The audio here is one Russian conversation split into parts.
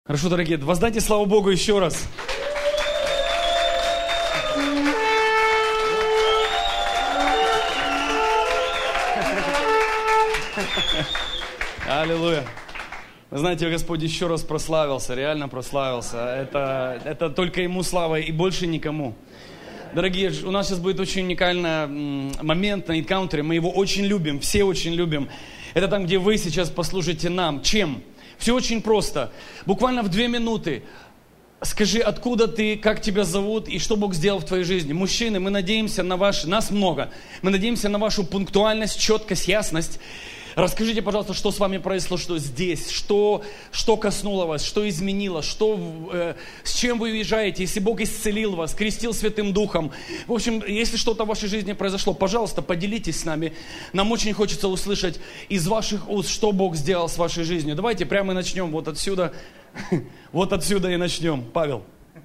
Хорошо, дорогие, воздайте славу Богу еще раз. Аллилуйя. Вы знаете, Господь еще раз прославился, реально прославился. Это только Ему слава и больше никому. Дорогие, у нас сейчас будет очень уникальный момент на энкаунтере. Мы его очень любим, все очень любим. Это там, где вы сейчас послужите нам. Чем? Все очень просто. Буквально в 2 минуты. Скажи, откуда ты, как тебя зовут и что Бог сделал в твоей жизни. Мужчины, мы надеемся на нас много. Мы надеемся на вашу пунктуальность, четкость, ясность. Расскажите, пожалуйста, что с вами произошло, что здесь, что коснуло вас, что изменило, с чем вы уезжаете, если Бог исцелил вас, крестил Святым Духом. В общем, если что-то в вашей жизни произошло, пожалуйста, поделитесь с нами. Нам очень хочется услышать из ваших уст, что Бог сделал с вашей жизнью. Давайте прямо и начнем вот отсюда. Вот отсюда и начнем. Павел.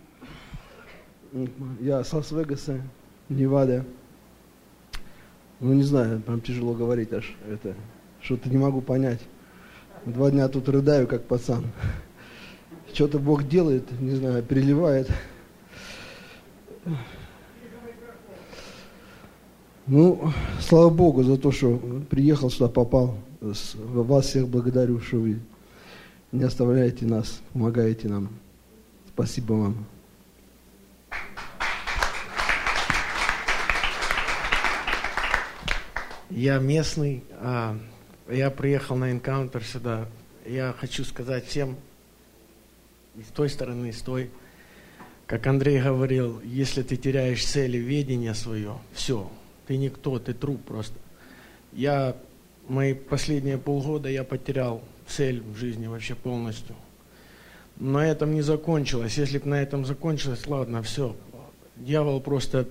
Я с Лас-Вегаса, Невада. Не знаю, прям тяжело говорить аж это. Что-то не могу понять. 2 дня тут рыдаю, как пацан. Что-то Бог делает, не знаю, переливает. Слава Богу за то, что приехал сюда, попал. Вас всех благодарю, что вы не оставляете нас, помогаете нам. Спасибо вам. Я местный, я приехал на энкаунтер сюда. Я хочу сказать всем, и с той стороны, и с той, как Андрей говорил, если ты теряешь цель и видение свое, все, ты никто, ты труп просто. Мои последние полгода я потерял цель в жизни вообще полностью. На этом не закончилось. Если бы на этом закончилось, ладно, все. Дьявол просто...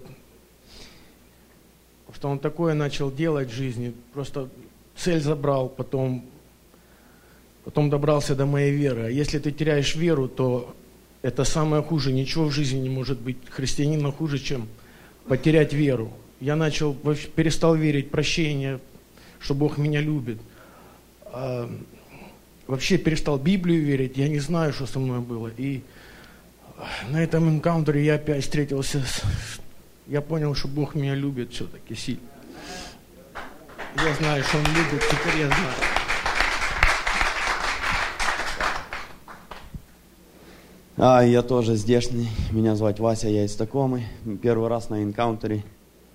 Что он такое начал делать в жизни, просто цель забрал, потом добрался до моей веры. А если ты теряешь веру, то это самое хуже. Ничего в жизни не может быть христианина хуже, чем потерять веру. Я перестал верить в прощение, что Бог меня любит. Вообще перестал Библию верить, я не знаю, что со мной было. И на этом энкаунтере я опять встретился Я понял, что Бог меня любит все-таки сильно. Я знаю, что Он любит, теперь я знаю. Я тоже здешний. Меня зовут Вася, я из Такомы. Первый раз на энкаунтере.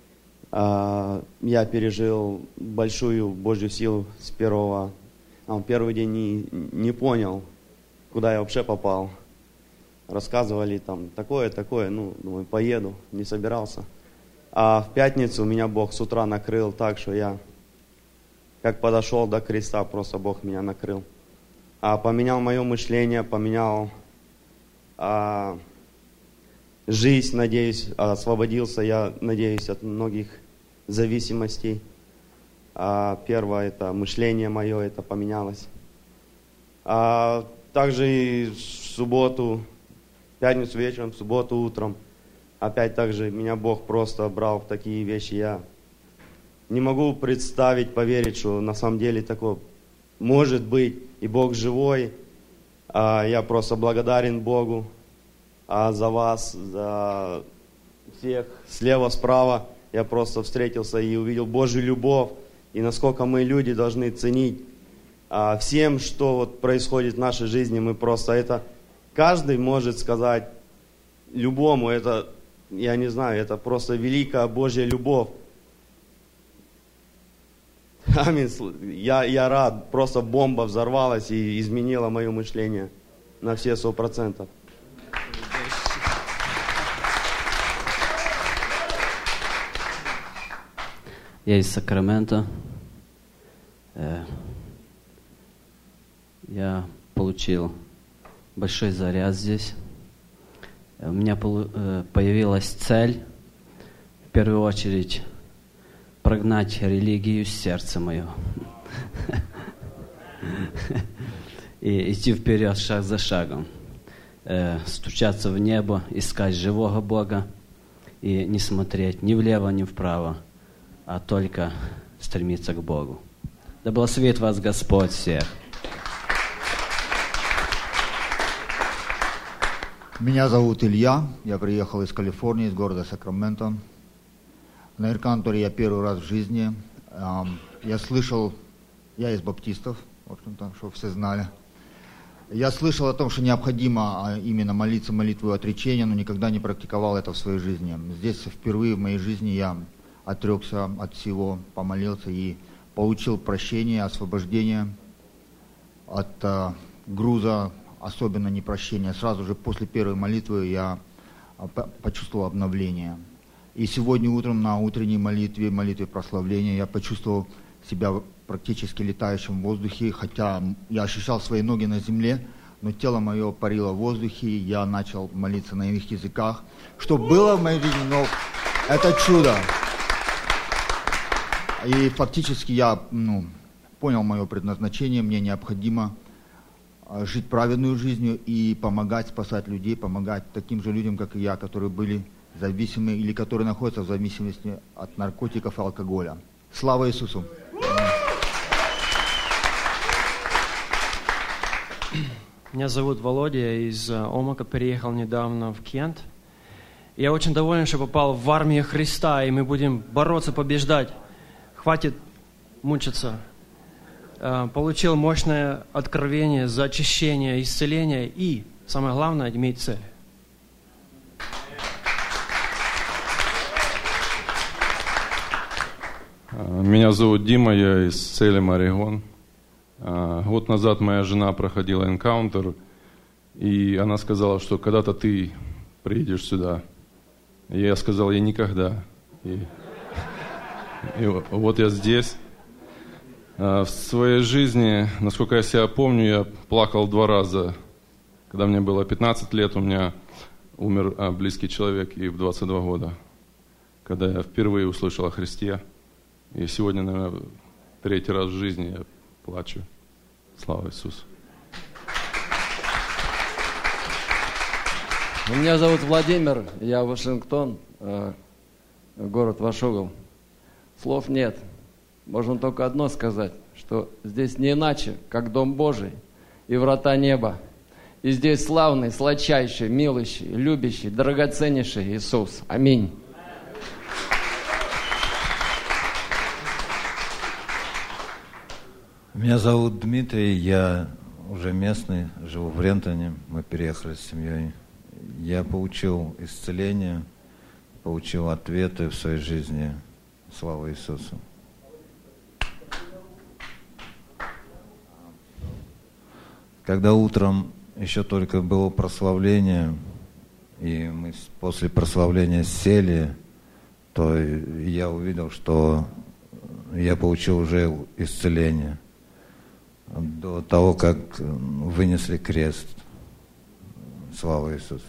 Я пережил большую Божью силу с первого. Первый день не понял, куда я вообще попал. Рассказывали там такое, думаю, поеду, не собирался. А в пятницу меня Бог с утра накрыл так, что я, как подошел до креста, просто Бог меня накрыл. Поменял мое мышление, поменял жизнь, надеюсь, освободился, я надеюсь, от многих зависимостей. Первое, это мышление мое, это поменялось. Также и в субботу, в пятницу вечером, в субботу утром, опять также меня Бог просто брал в такие вещи. Я не могу представить, поверить, что на самом деле такое может быть, и Бог живой. Я просто благодарен Богу за вас, за всех слева, справа. Я просто встретился и увидел Божью любовь, и насколько мы, люди, должны ценить всем, что вот происходит в нашей жизни. Мы просто это, каждый может сказать любому, это, я не знаю, это просто великая Божья любовь. Аминь. Я рад, просто бомба взорвалась и изменила мое мышление на все 100%. Я из Сакрамента. Я получил большой заряд здесь. У меня появилась цель, в первую очередь, прогнать религию с сердца мое. И идти вперед шаг за шагом. Стучаться в небо, искать живого Бога и не смотреть ни влево, ни вправо, а только стремиться к Богу. Да благословит вас Господь всех. Меня зовут Илья, я приехал из Калифорнии, из города Сакраменто. На Энкаунтере я первый раз в жизни. Я слышал, я из баптистов, в общем-то, чтобы все знали. Я слышал о том, что необходимо именно молиться молитву отречения, но никогда не практиковал это в своей жизни. Здесь впервые в моей жизни я отрекся от всего, помолился и получил прощение, освобождение от груза, особенно непрощения. Сразу же после первой молитвы я почувствовал обновление. И сегодня утром на утренней молитве, молитве прославления, я почувствовал себя практически летающим в воздухе, хотя я ощущал свои ноги на земле, но тело мое парило в воздухе, и я начал молиться на иных языках, что было в моей жизни, но это чудо. И фактически я понял мое предназначение, мне необходимо жить праведную жизнью и помогать, спасать людей, помогать таким же людям, как и я, которые были зависимы или которые находятся в зависимости от наркотиков и алкоголя. Слава Иисусу! Меня зовут Володя, я из Омака, переехал недавно в Кент. Я очень доволен, что попал в армию Христа, и мы будем бороться, побеждать. Хватит мучиться. Получил мощное откровение за очищение, исцеление и, самое главное, иметь цель. Меня зовут Дима, я из Целем, Орегон. Год назад моя жена проходила энкаунтер, и она сказала, что когда-то ты приедешь сюда. И я сказал, я никогда. И вот я здесь. В своей жизни, насколько я себя помню, я плакал 2 раза. Когда мне было 15 лет, у меня умер близкий человек, и в 22 года, когда я впервые услышал о Христе. И сегодня, наверное, 3-й раз в жизни я плачу. Слава Иисусу. Меня зовут Владимир, я Вашингтон, город Вашугл. Слов нет. Можно только одно сказать, что здесь не иначе, как Дом Божий и врата неба. И здесь славный, сладчайший, милующий, любящий, драгоценнейший Иисус. Аминь. Меня зовут Дмитрий, я уже местный, живу в Рентоне, мы переехали с семьей. Я получил исцеление, получил ответы в своей жизни. Слава Иисусу. Когда утром еще только было прославление, и мы после прославления сели, то я увидел, что я получил уже исцеление. До того, как вынесли крест. Слава Иисусу.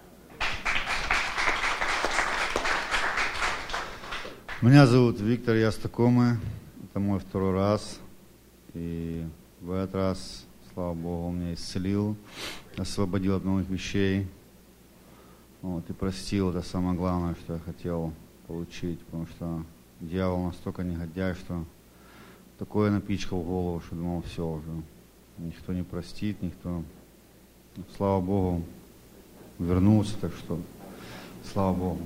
Меня зовут Виктор, я с Такомы. Это мой 2-й раз. И в этот раз, слава Богу, он меня исцелил, освободил от многих вещей. И простил, это самое главное, что я хотел получить. Потому что дьявол настолько негодяй, что такое напичкал в голову, что думал, все уже. Никто не простит, никто. Слава Богу, вернулся, так что слава Богу.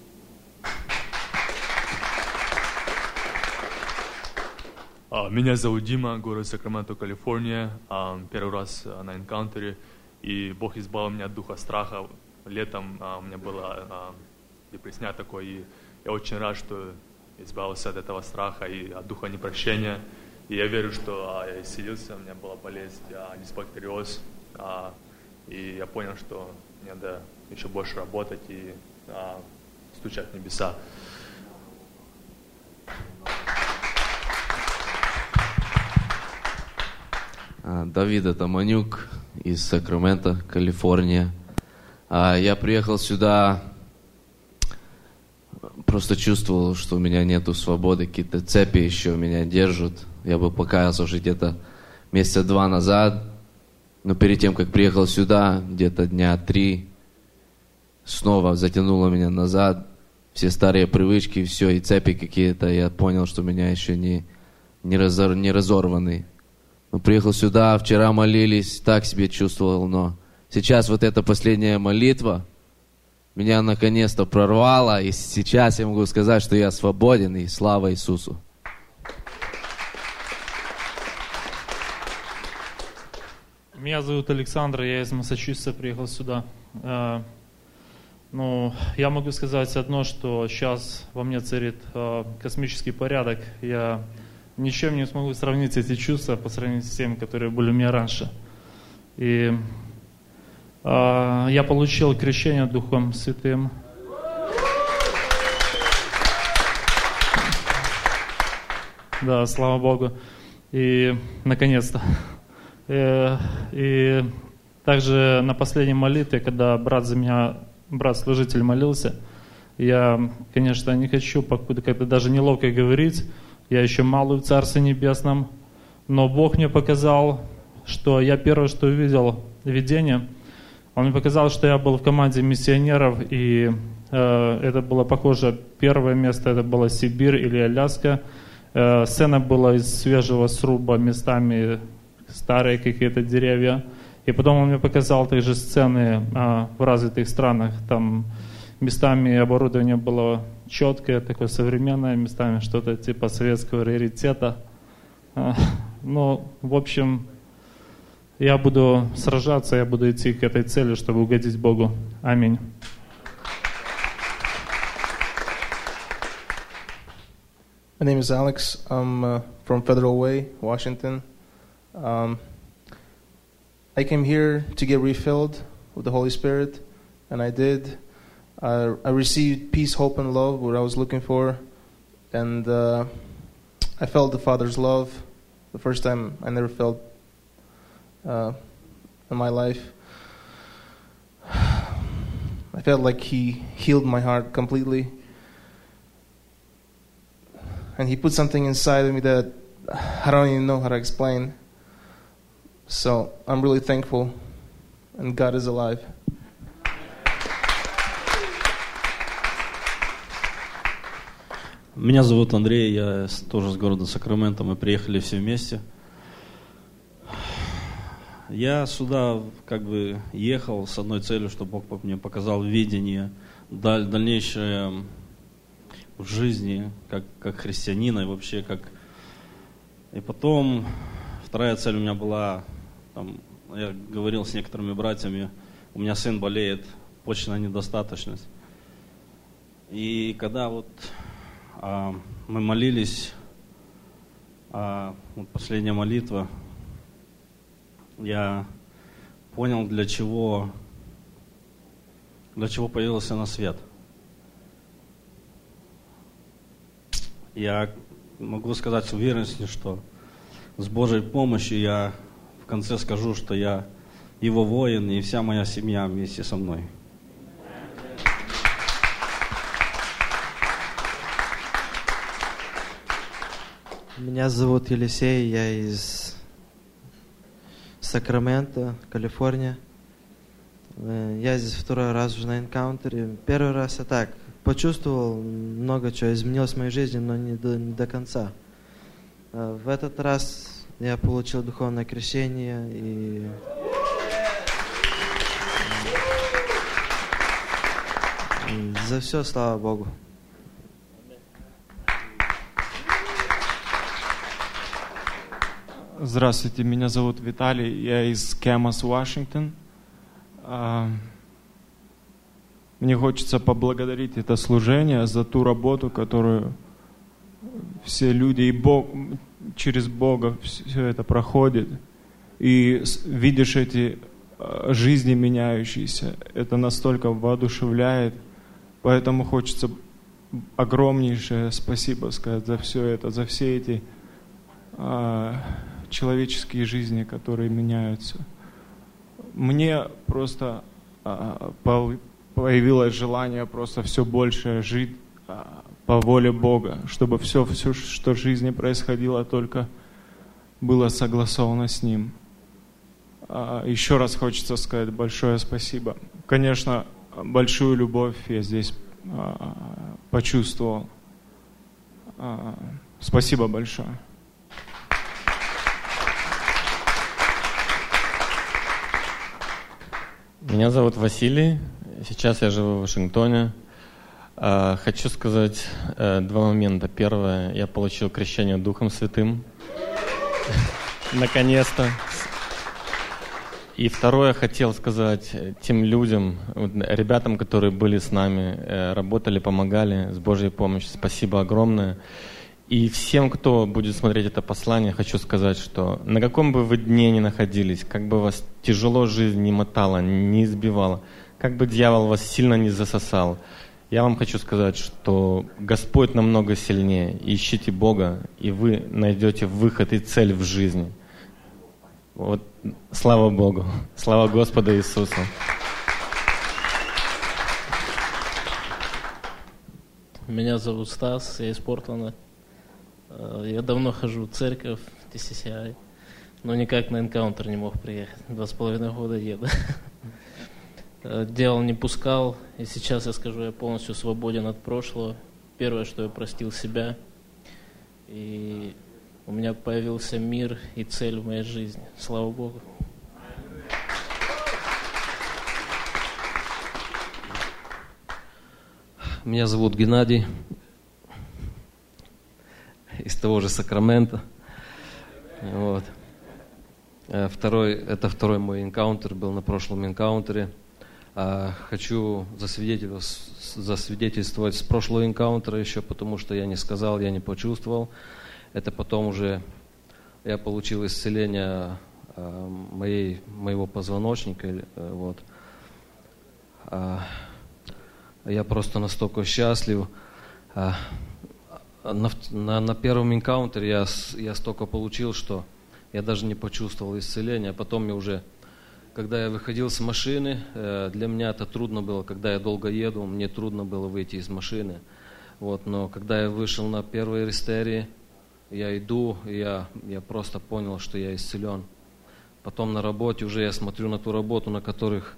Меня зовут Дима, город Сакраменто, Калифорния. 1-й раз на энкаунтере, и Бог избавил меня от духа страха. Летом у меня была депрессия такой, и я очень рад, что избавился от этого страха и от духа непрощения. И я верю, что я исцелился, у меня была болезнь, дисбактериоз. И я понял, что мне надо еще больше работать и стучать в небеса. Давид Атаманюк из Сакрамента, Калифорния. Я приехал сюда, просто чувствовал, что у меня нету свободы, какие-то цепи еще меня держат. Я бы покаялся уже где-то 2 месяца назад, но перед тем, как приехал сюда, где-то 3 дня, снова затянуло меня назад. Все старые привычки, все, и цепи какие-то, я понял, что меня еще не разорваны. Но приехал сюда, вчера молились, так себе чувствовал, но сейчас вот эта последняя молитва меня наконец-то прорвала, и сейчас я могу сказать, что я свободен, и слава Иисусу. Меня зовут Александр, я из Массачусетса приехал сюда. Я могу сказать одно, что сейчас во мне царит космический порядок. Я ничем не смогу сравнить эти чувства по сравнению с теми, которые были у меня раньше. И я получил крещение Духом Святым. Да, слава Богу. И наконец-то. И также на последней молитве, когда брат-служитель молился, я, конечно, не хочу как-то даже неловко говорить, я еще малый в Царстве Небесном, но Бог мне показал, что я первое, что увидел видение, Он мне показал, что я был в команде миссионеров, и это было похоже, первое место это было Сибирь или Аляска, сцена была из свежего сруба, местами старые какие-то деревья. И потом он мне показал также сцены в развитых странах. Там местами оборудование было четкое, такое современное, местами что-то типа советского раритета. В общем, я буду сражаться, я буду идти к этой цели, чтобы угодить Богу. Аминь. My name is Alex. I'm from Federal Way, Washington. I came here to get refilled with the Holy Spirit, and I did. I received peace, hope, and love, what I was looking for, and I felt the Father's love the first time I never felt in my life. I felt like He healed my heart completely, and He put something inside of me that I don't even know how to explain. So I'm really thankful, and God is alive. Меня зовут Андрей, я тоже с города Сакраменто, мы приехали все вместе. Я сюда ехал с одной целью, чтобы Бог мне показал видение дальнейшее в жизни, как христианина и вообще как... И потом вторая цель у меня была, я говорил с некоторыми братьями, у меня сын болеет, почечная недостаточность. И когда мы молились, последняя молитва, я понял, для чего появился на свет. Я могу сказать с уверенностью, что с Божьей помощью я в конце скажу, что я Его воин и вся моя семья вместе со мной. Меня зовут Елисей, я из Сакраменто, Калифорния. Я здесь второй раз уже на энкаунтере. Первый раз я так почувствовал, много чего изменилось в моей жизни, но не до конца. В этот раз я получил духовное крещение и за все слава Богу. Здравствуйте, меня зовут Виталий, я из Кэмос, Вашингтон. Мне хочется поблагодарить это служение за ту работу, которую все люди и Бог, через Бога все это проходит. И видишь эти жизни меняющиеся, это настолько воодушевляет. Поэтому хочется огромнейшее спасибо сказать за все это, за все эти человеческие жизни, которые меняются. Мне просто появилось желание просто все больше жить по воле Бога, чтобы все, что в жизни происходило, только было согласовано с Ним. Еще раз хочется сказать большое спасибо. Конечно, большую любовь я здесь почувствовал. Спасибо большое. Меня зовут Василий, сейчас я живу в Вашингтоне. Хочу сказать два момента. Первое, я получил крещение Духом Святым. Наконец-то. И второе, хотел сказать тем людям, ребятам, которые были с нами, работали, помогали с Божьей помощью. Спасибо огромное. И всем, кто будет смотреть это послание, хочу сказать, что на каком бы вы дне ни находились, как бы вас тяжело жизнь не мотала, не избивала, как бы дьявол вас сильно не засосал, я вам хочу сказать, что Господь намного сильнее. Ищите Бога, и вы найдете выход и цель в жизни. Вот, слава Богу, слава Господу Иисусу. Меня зовут Стас, я из Портленда. Я давно хожу в церковь, в TCCI, но никак на энкаунтер не мог приехать. 2,5 года еду. Дьявол не пускал, и сейчас я скажу, я полностью свободен от прошлого. Первое, что я простил себя, и у меня появился мир и цель в моей жизни. Слава Богу. Меня зовут Геннадий, из того же Сакрамента. Вот. Второй мой энкаунтер был на прошлом энкаунтере. Хочу засвидетельствовать с прошлого энкаунтера еще, потому что я не сказал, я не почувствовал. Это потом уже я получил исцеление моего позвоночника. Вот. Я просто настолько счастлив. На первом энкаунтере я столько получил, что я даже не почувствовал исцеления. Потом я уже, когда я выходил с машины, для меня это трудно было. Когда я долго еду, мне трудно было выйти из машины. Вот, но когда я вышел на первой рестерии, я иду, и я просто понял, что я исцелен. Потом на работе уже я смотрю на ту работу, на которых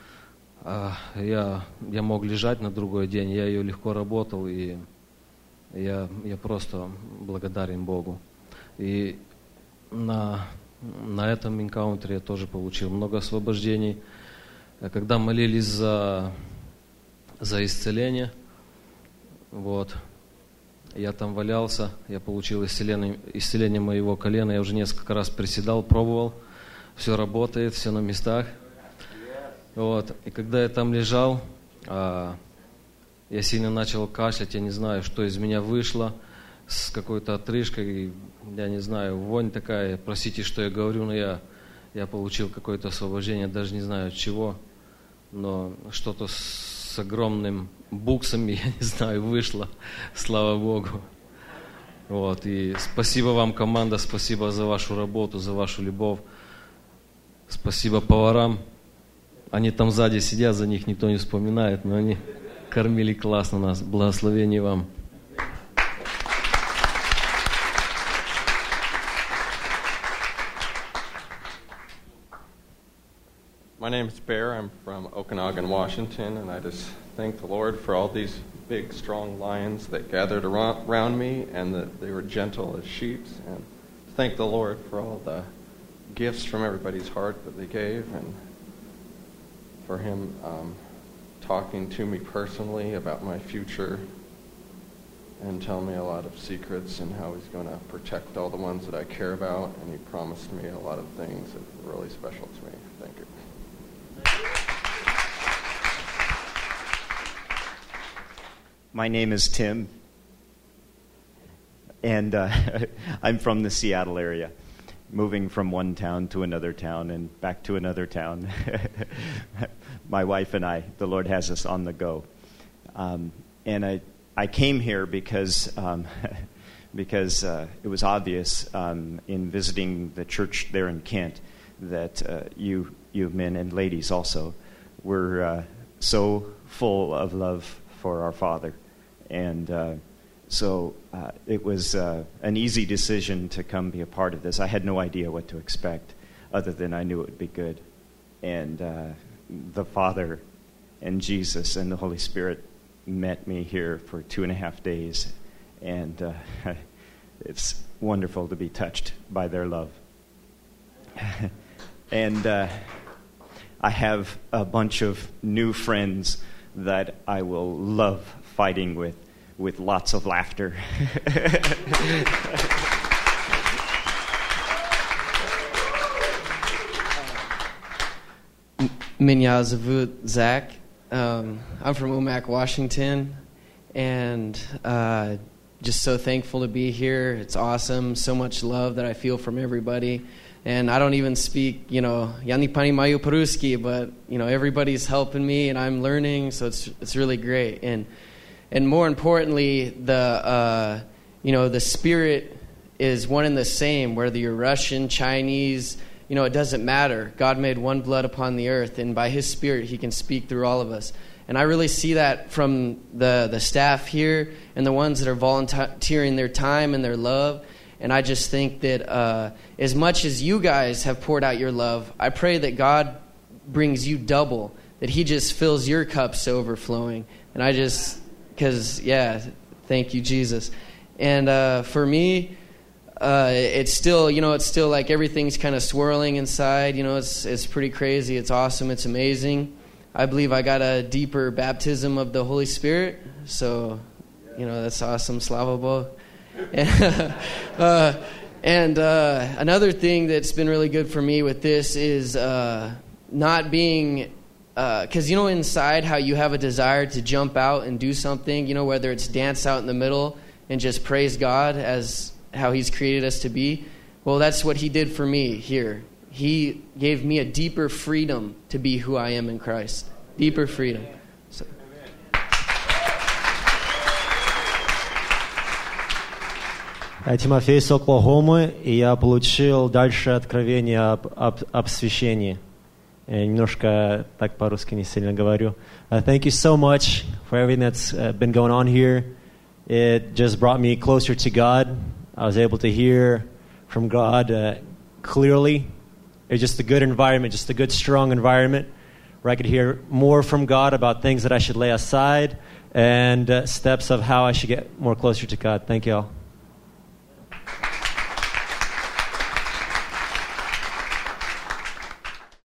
я мог лежать на другой день. Я ее легко работал, и я просто благодарен Богу. И на этом энкаунтере я тоже получил много освобождений. Когда молились за исцеление, вот, я там валялся, я получил исцеление моего колена. Я уже несколько раз приседал, пробовал. Все работает, все на местах. Вот. И когда я там лежал, я сильно начал кашлять, я не знаю, что из меня вышло, с какой-то отрыжкой, я не знаю, вонь такая, простите, что я говорю, но я получил какое-то освобождение, даже не знаю от чего, но что-то с огромным буксами, я не знаю, вышло, слава Богу. Вот. И спасибо вам, команда, спасибо за вашу работу, за вашу любовь, спасибо поварам. Они там сзади сидят, за них никто не вспоминает, но они кормили классно нас. Благословение вам. My name is Bear. I'm from Okanagan, Washington, and I just thank the Lord for all these big, strong lions that gathered around me and that they were gentle as sheep. And thank the Lord for all the gifts from everybody's heart that they gave, and for Him talking to me personally about my future and telling me a lot of secrets and how He's going to protect all the ones that I care about. And He promised me a lot of things that were really special to me. Thank you. My name is Tim, and I'm from the Seattle area, moving from one town to another town and back to another town. My wife and I, the Lord has us on the go. And I came here because it was obvious in visiting the church there in Kent that you men and ladies also were so full of love for our Father. And so it was an easy decision to come be a part of this. I had no idea what to expect other than I knew it would be good. And the Father and Jesus and the Holy Spirit met me here for 2.5 days. And it's wonderful to be touched by their love. And I have a bunch of new friends that I will love fighting with lots of laughter. Меня зовут Zach. I'm from Omak, Washington, and just so thankful to be here. It's awesome. So much love that I feel from everybody. And I don't even speak, я не понимаю по-русски, but, everybody's helping me and I'm learning, so it's really great. And more importantly, the spirit is one and the same, whether you're Russian, Chinese, it doesn't matter. God made one blood upon the earth, and by His Spirit, He can speak through all of us. And I really see that from the staff here and the ones that are volunteering their time and their love. And I just think that as much as you guys have poured out your love, I pray that God brings you double, that He just fills your cups overflowing. And thank you, Jesus. And for me, it's still like everything's kind of swirling inside. It's pretty crazy. It's awesome. It's amazing. I believe I got a deeper baptism of the Holy Spirit. So, that's awesome. Slava Bog. And another thing that's been really good for me with this is not being... because inside how you have a desire to jump out and do something, whether it's dance out in the middle and just praise God as how He's created us to be. Well, that's what He did for me here. He gave me a deeper freedom to be who I am in Christ. Deeper freedom. So. Тимофей с Оклахомы, и я получил дальше откровение об освящении. Немножко так по-русски не сильно говорю. Thank you so much for everything that's been going on here. It just brought me closer to God. I was able to hear from God clearly. It was just a good environment, just a good, strong environment where I could hear more from God about things that I should lay aside and steps of how I should get more closer to God. Thank you all.